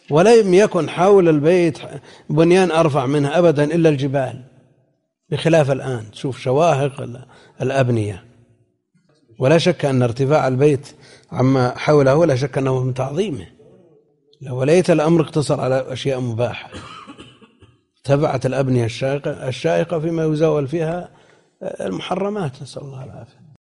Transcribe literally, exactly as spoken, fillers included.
ولم يكن حول البيت بنيان أرفع منها أبدا إلا الجبال، بخلاف الآن شوف شواهق الأبنية. ولا شك أن ارتفاع البيت عما حوله ولا شك أنه من تعظيمه، وليت الأمر اقتصر على أشياء مباحة، تبعت الأبنية الشائقة الشائقة فيما يزاول فيها المحرمات، نسأل الله العافية.